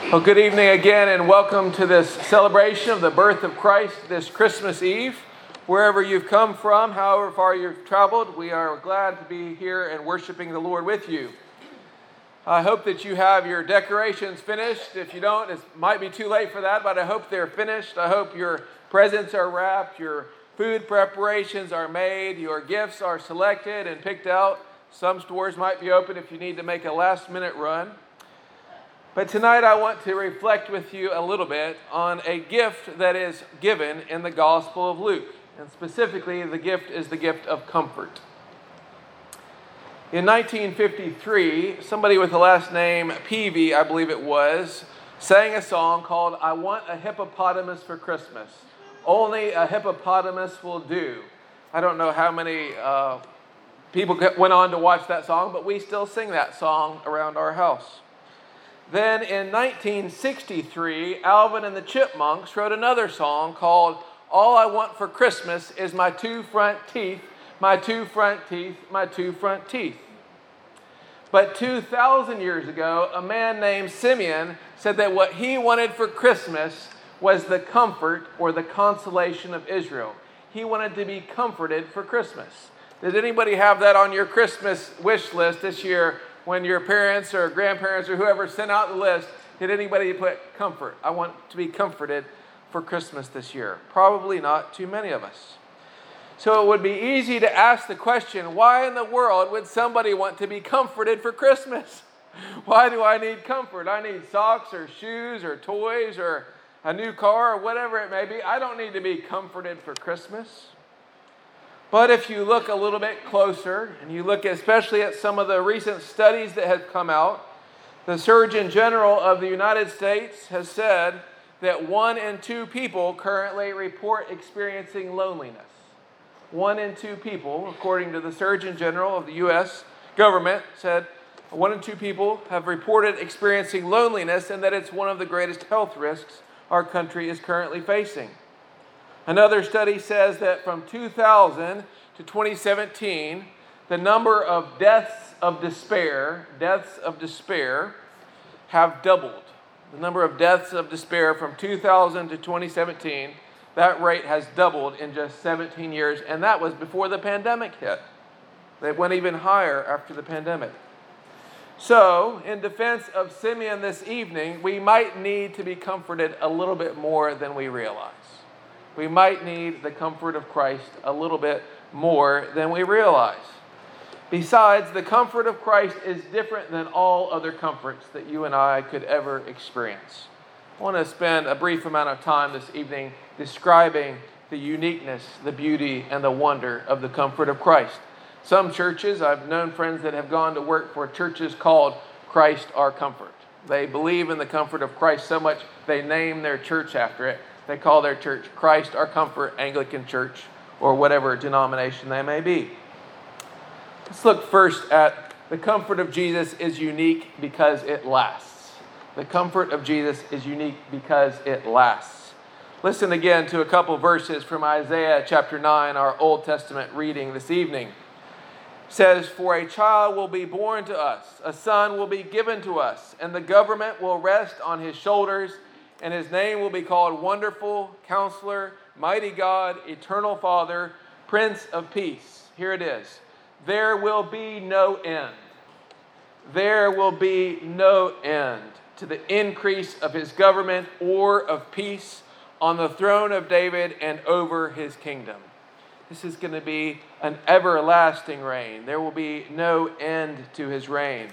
Well, good evening again, and welcome to this celebration of the birth of Christ this Christmas Eve. Wherever you've come from, however far you've traveled, we are glad to be here and worshiping the Lord with you. I hope that you have your decorations finished. If you don't, it might be too late for that, but I hope they're finished. I hope your presents are wrapped, your food preparations are made, your gifts are selected and picked out. Some stores might be open if you need to make a last-minute run. But tonight I want to reflect with you a little bit on a gift that is given in the Gospel of Luke. And specifically, the gift is the gift of comfort. In 1953, somebody with the last name Peavy, I believe it was, sang a song called "I Want a Hippopotamus for Christmas. Only a hippopotamus will do." I don't know how many people went on to watch that song, but we still sing that song around our house. Then in 1963, Alvin and the Chipmunks wrote another song called "All I Want for Christmas is My Two Front Teeth, My Two Front Teeth, My Two Front Teeth." But 2,000 years ago, a man named Simeon said that what he wanted for Christmas was the comfort or the consolation of Israel. He wanted to be comforted for Christmas. Did anybody have that on your Christmas wish list this year? When your parents or grandparents or whoever sent out the list, did anybody put comfort? I want to be comforted for Christmas this year. Probably not too many of us. So it would be easy to ask the question, why in the world would somebody want to be comforted for Christmas? Why do I need comfort? I need socks or shoes or toys or a new car or whatever it may be. I don't need to be comforted for Christmas. But if you look a little bit closer, and you look especially at some of the recent studies that have come out, the Surgeon General of the United States has said that 1 in 2 people currently report experiencing loneliness. 1 in 2 people, according to the Surgeon General of the U.S. government, said 1 in 2 people have reported experiencing loneliness, and that it's one of the greatest health risks our country is currently facing. Another study says that from 2000 to 2017, the number of deaths of despair have doubled. The number of deaths of despair from 2000 to 2017, that rate has doubled in just 17 years, and that was before the pandemic hit. It went even higher after the pandemic. So, in defense of Simeon this evening, we might need to be comforted a little bit more than we realize. We might need the comfort of Christ a little bit more than we realize. Besides, the comfort of Christ is different than all other comforts that you and I could ever experience. I want to spend a brief amount of time this evening describing the uniqueness, the beauty, and the wonder of the comfort of Christ. Some churches, I've known friends that have gone to work for churches called Christ Our Comfort. They believe in the comfort of Christ so much they name their church after it. They call their church Christ Our Comfort Anglican Church, or whatever denomination they may be. Let's look first at the comfort of Jesus is unique because it lasts. The comfort of Jesus is unique because it lasts. Listen again to a couple verses from Isaiah chapter 9, our Old Testament reading this evening. It says, "For a child will be born to us, a son will be given to us, and the government will rest on his shoulders, and his name will be called Wonderful, Counselor, Mighty God, Eternal Father, Prince of Peace." Here it is. There will be no end. There will be no end to the increase of his government or of peace on the throne of David and over his kingdom. This is going to be an everlasting reign. There will be no end to his reign.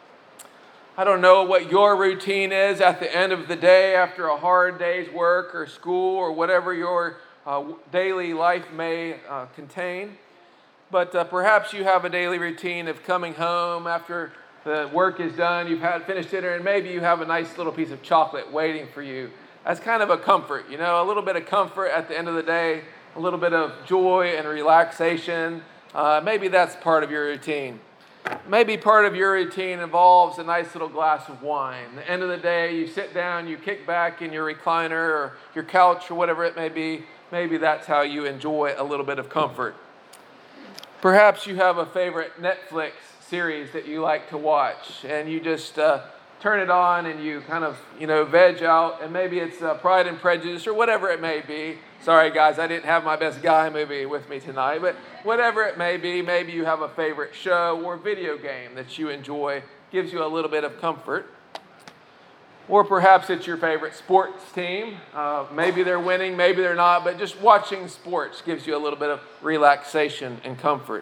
I don't know what your routine is at the end of the day after a hard day's work or school or whatever your daily life may contain. But perhaps you have a daily routine of coming home after the work is done, you've finished dinner, and maybe you have a nice little piece of chocolate waiting for you. That's kind of a comfort, a little bit of comfort at the end of the day, a little bit of joy and relaxation. Maybe that's part of your routine. Maybe part of your routine involves a nice little glass of wine. At the end of the day, you sit down, you kick back in your recliner or your couch or whatever it may be. Maybe that's how you enjoy a little bit of comfort. Perhaps you have a favorite Netflix series that you like to watch, and you just turn it on and you kind of, veg out, and maybe it's Pride and Prejudice or whatever it may be. Sorry, guys, I didn't have my best guy movie with me tonight, but whatever it may be, maybe you have a favorite show or video game that you enjoy, gives you a little bit of comfort. Or perhaps it's your favorite sports team. Maybe they're winning, maybe they're not, but just watching sports gives you a little bit of relaxation and comfort.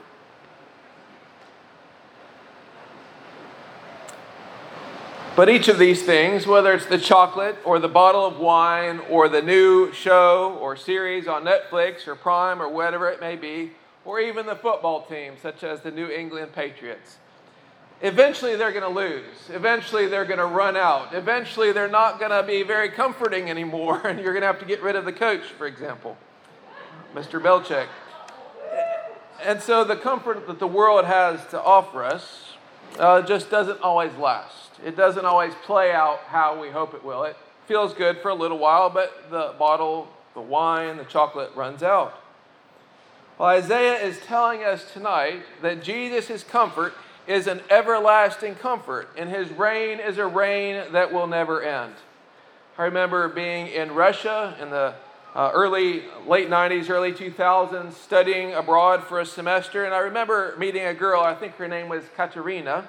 But each of these things, whether it's the chocolate or the bottle of wine or the new show or series on Netflix or Prime or whatever it may be, or even the football team such as the New England Patriots, eventually they're going to lose. Eventually they're going to run out. Eventually they're not going to be very comforting anymore, and you're going to have to get rid of the coach, for example, Mr. Belichick. And so the comfort that the world has to offer us just doesn't always last. It doesn't always play out how we hope it will. It feels good for a little while, but the bottle, the wine, the chocolate runs out. Well, Isaiah is telling us tonight that Jesus' comfort is an everlasting comfort, and his reign is a reign that will never end. I remember being in Russia in the late 90s, early 2000s, studying abroad for a semester, and I remember meeting a girl, I think her name was Katerina,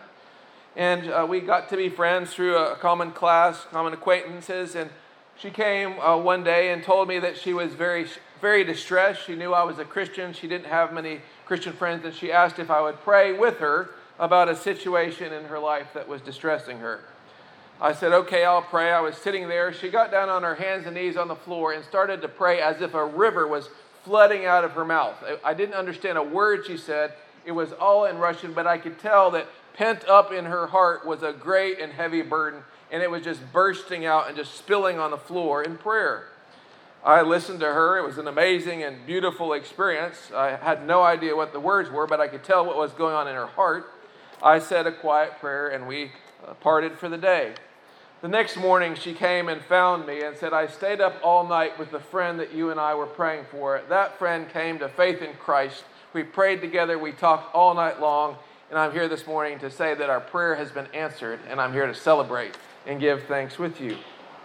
and we got to be friends through a common class, common acquaintances, and she came one day and told me that she was very, very distressed. She knew I was a Christian. She didn't have many Christian friends, and she asked if I would pray with her about a situation in her life that was distressing her. I said, okay, I'll pray. I was sitting there. She got down on her hands and knees on the floor and started to pray as if a river was flooding out of her mouth. I didn't understand a word she said. It was all in Russian, but I could tell that pent up in her heart was a great and heavy burden, and it was just bursting out and just spilling on the floor in prayer. I listened to her. It was an amazing and beautiful experience. I had no idea what the words were, but I could tell what was going on in her heart. I said a quiet prayer, and we parted for the day. The next morning, she came and found me and said, I stayed up all night with the friend that you and I were praying for. That friend came to faith in Christ. We prayed together. We talked all night long. And I'm here this morning to say that our prayer has been answered, and I'm here to celebrate and give thanks with you.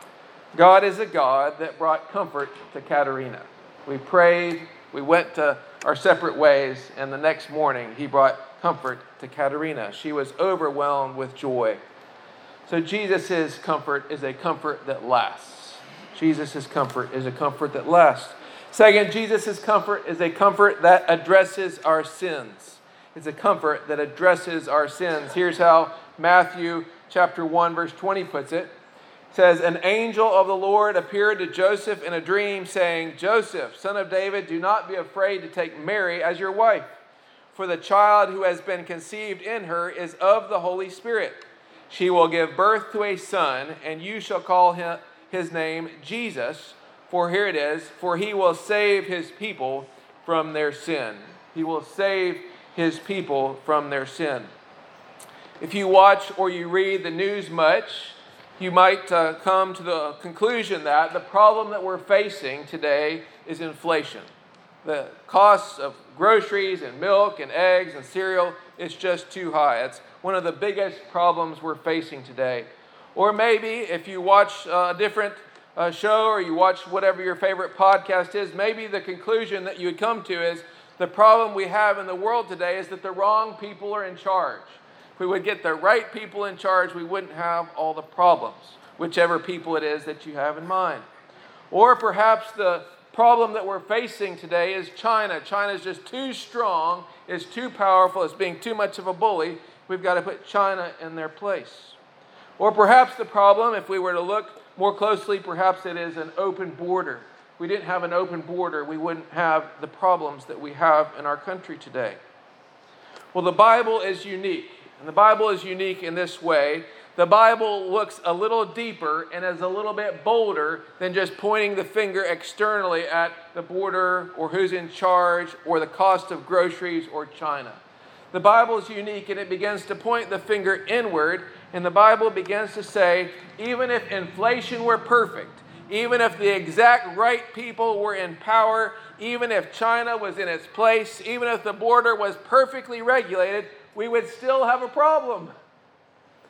God is a God that brought comfort to Katerina. We prayed, we went to our separate ways, and the next morning he brought comfort to Katerina. She was overwhelmed with joy. So Jesus' comfort is a comfort that lasts. Jesus' comfort is a comfort that lasts. Second, Jesus' comfort is a comfort that addresses our sins. It's a comfort that addresses our sins. Here's how Matthew chapter 1, verse 20 puts it. It says, an angel of the Lord appeared to Joseph in a dream, saying, Joseph, son of David, do not be afraid to take Mary as your wife, for the child who has been conceived in her is of the Holy Spirit. She will give birth to a son, and you shall call his name Jesus, for here it is, for he will save his people from their sin. He will save his people from their sin. If you watch or you read the news much, you might come to the conclusion that the problem that we're facing today is inflation. The costs of groceries and milk and eggs and cereal is just too high. It's one of the biggest problems we're facing today. Or maybe if you watch a different show or you watch whatever your favorite podcast is, maybe the conclusion that you would come to is the problem we have in the world today is that the wrong people are in charge. If we would get the right people in charge, we wouldn't have all the problems, whichever people it is that you have in mind. Or perhaps the problem that we're facing today is China. China is just too strong, it's too powerful, it's being too much of a bully. We've got to put China in their place. Or perhaps the problem, if we were to look more closely, perhaps it is an open border. If we didn't have an open border, we wouldn't have the problems that we have in our country today. Well, the Bible is unique. And the Bible is unique in this way. The Bible looks a little deeper and is a little bit bolder than just pointing the finger externally at the border or who's in charge or the cost of groceries or China. The Bible is unique and it begins to point the finger inward, and the Bible begins to say, even if inflation were perfect, even if the exact right people were in power, even if China was in its place, even if the border was perfectly regulated, we would still have a problem.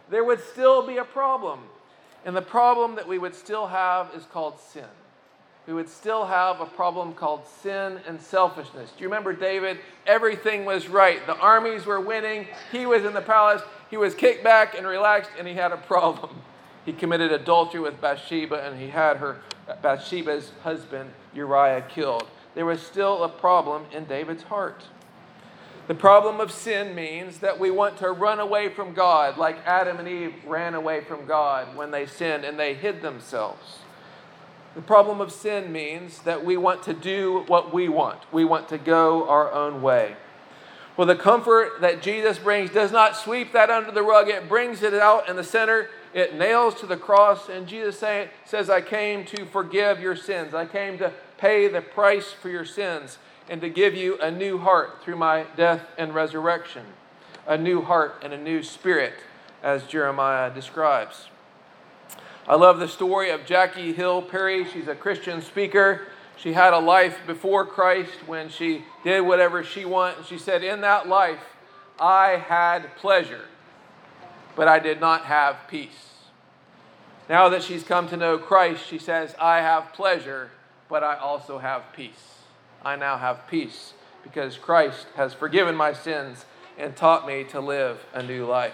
there would still be a problem. And the problem that we would still have is called sin. We would still have a problem called sin and selfishness. Do you remember David? Everything was right. The armies were winning. He was in the palace. He was kicked back and relaxed, and he had a problem. He committed adultery with Bathsheba, and he had Bathsheba's husband Uriah killed. There was still a problem in David's heart. The problem of sin means that we want to run away from God, like Adam and Eve ran away from God when they sinned and they hid themselves. The problem of sin means that we want to do what we want. We want to go our own way. Well, the comfort that Jesus brings does not sweep that under the rug. It brings it out in the center. It nails to the cross. And Jesus says, I came to forgive your sins. I came to pay the price for your sins and to give you a new heart through my death and resurrection. A new heart and a new spirit, as Jeremiah describes. I love the story of Jackie Hill Perry. She's a Christian speaker. She had a life before Christ when she did whatever she wanted. And she said, in that life, I had pleasure, but I did not have peace. Now that she's come to know Christ, she says, I have pleasure, but I also have peace. I now have peace because Christ has forgiven my sins and taught me to live a new life.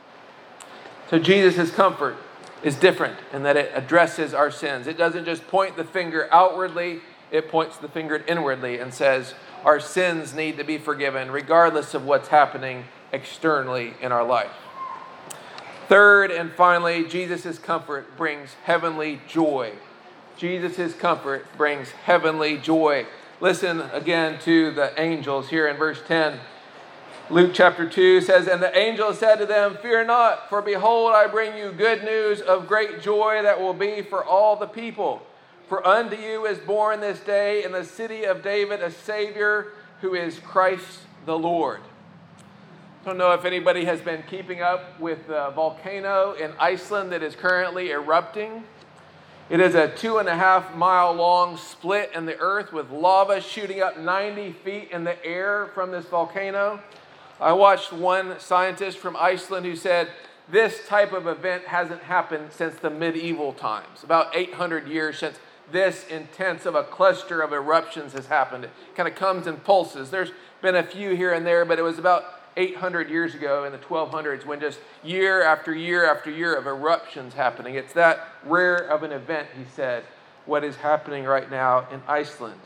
So Jesus' comfort is different in that it addresses our sins. It doesn't just point the finger outwardly, it points the finger inwardly and says our sins need to be forgiven regardless of what's happening externally in our life. Third and finally, Jesus' comfort brings heavenly joy. Jesus' comfort brings heavenly joy. Listen again to the angels here in verse 10. Luke chapter 2 says, and the angel said to them, fear not, for behold, I bring you good news of great joy that will be for all the people. For unto you is born this day in the city of David a Savior, who is Christ the Lord. I don't know if anybody has been keeping up with the volcano in Iceland that is currently erupting. It is a 2.5 mile long split in the earth with lava shooting up 90 feet in the air from this volcano. I watched one scientist from Iceland who said this type of event hasn't happened since the medieval times, about 800 years since this intense of a cluster of eruptions has happened. It kind of comes in pulses. There's been a few here and there, but it was about 800 years ago in the 1200s when just year after year after year of eruptions happening. It's that rare of an event, he said, what is happening right now in Iceland.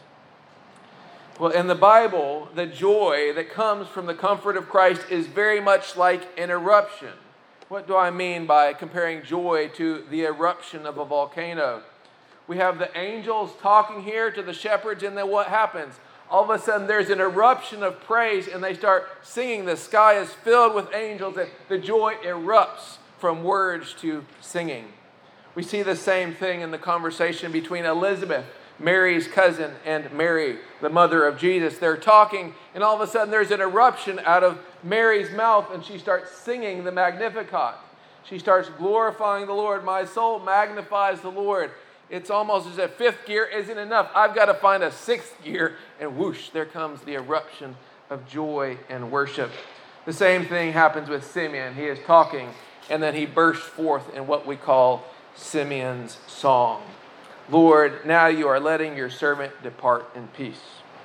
Well, in the Bible, the joy that comes from the comfort of Christ is very much like an eruption. What do I mean by comparing joy to the eruption of a volcano? We have the angels talking here to the shepherds, and then what happens? All of a sudden, there's an eruption of praise, and they start singing. The sky is filled with angels, and the joy erupts from words to singing. We see the same thing in the conversation between Elizabeth, Mary's cousin, and Mary, the mother of Jesus. They're talking, and all of a sudden there's an eruption out of Mary's mouth, and she starts singing the Magnificat. She starts glorifying the Lord. My soul magnifies the Lord. It's almost as if fifth gear isn't enough. I've got to find a sixth gear, and whoosh, there comes the eruption of joy and worship. The same thing happens with Simeon. He is talking, and then he bursts forth in what we call Simeon's song. Lord, now you are letting your servant depart in peace.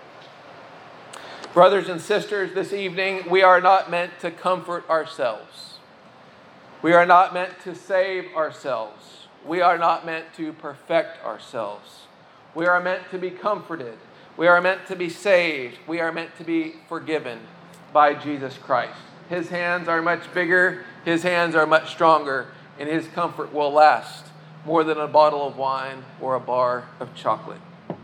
Brothers and sisters, this evening, we are not meant to comfort ourselves. We are not meant to save ourselves. We are not meant to perfect ourselves. We are meant to be comforted. We are meant to be saved. We are meant to be forgiven by Jesus Christ. His hands are much bigger. His hands are much stronger. And his comfort will last more than a bottle of wine or a bar of chocolate.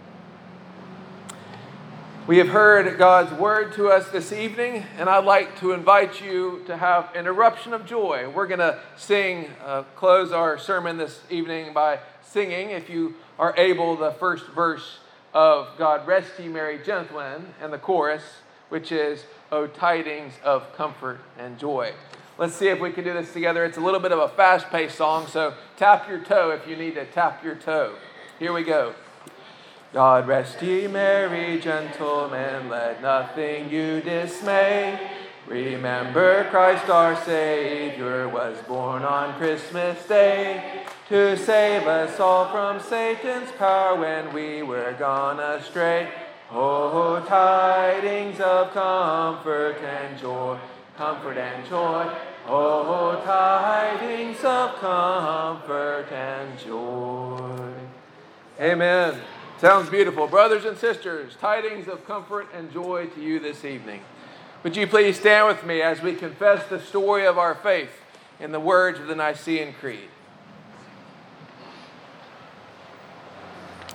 We have heard God's word to us this evening, and I'd like to invite you to have an eruption of joy. We're going to close our sermon this evening by singing, if you are able, the first verse of God Rest Ye Merry Gentlemen, and the chorus, which is, O Tidings of Comfort and Joy. Let's see if we can do this together. It's a little bit of a fast-paced song, so tap your toe if you need to tap your toe. Here we go. God rest ye merry gentlemen, let nothing you dismay. Remember Christ our Savior was born on Christmas Day to save us all from Satan's power when we were gone astray. Oh, tidings of comfort and joy, comfort and joy. Oh, tidings of comfort and joy. Amen. Sounds beautiful. Brothers and sisters, tidings of comfort and joy to you this evening. Would you please stand with me as we confess the story of our faith in the words of the Nicene Creed?